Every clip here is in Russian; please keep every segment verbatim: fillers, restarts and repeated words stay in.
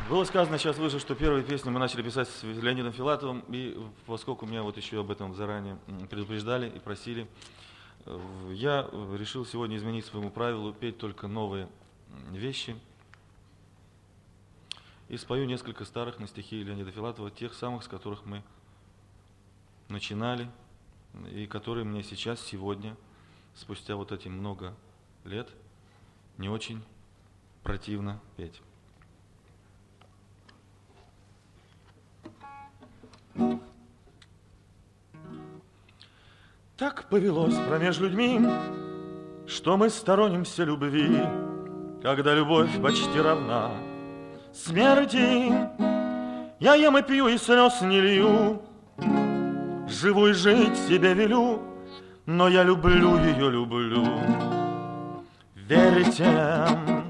Было сказано сейчас выше, что первые песни мы начали писать с Леонидом Филатовым, и поскольку меня вот еще об этом заранее предупреждали и просили, я решил сегодня изменить своему правилу, петь только новые вещи. И спою несколько старых на стихи Леонида Филатова, тех самых, с которых мы начинали, и которые мне сейчас, сегодня, спустя вот эти много лет, не очень противно петь. Так повелось промеж людьми, что мы сторонимся любви, когда любовь почти равна смерти. Я ем и пью, и слез не лью, живу и жить себе велю, но я люблю ее, люблю. Верите?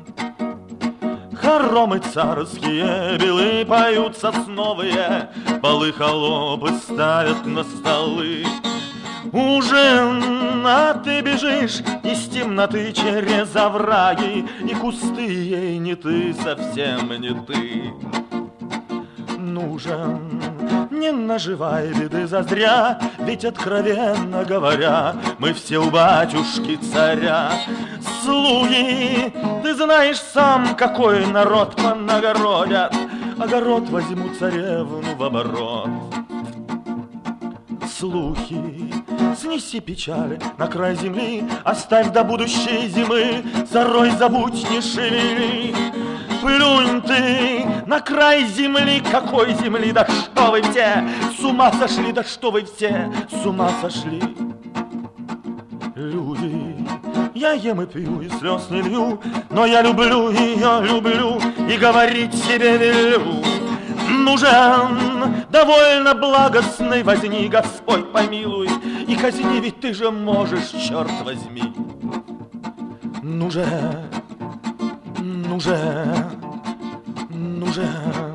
Хоромы царские, белые поют сосновые, полы холопы ставят на столы. Ужин, а ты бежишь из темноты через овраги, и кусты ей не ты, совсем не ты. Нужен, не наживай беды зазря, ведь, откровенно говоря, мы все у батюшки царя. Слуги, ты знаешь сам, какой народ понагородят, огород возьму царевну в оборот. Слухи, снеси печали на край земли, оставь до будущей зимы, зарой, забудь, не шевели. Плюнь ты на край земли, какой земли, да что вы все с ума сошли, да что вы все с ума сошли. Люди, я ем и пью, и слез не лью, но я люблю ее, люблю, и говорить себе велю. Нужен довольно благостной возни, Господь помилуй, и казни, ведь ты же можешь, черт возьми. Нужен, нужен, нужен.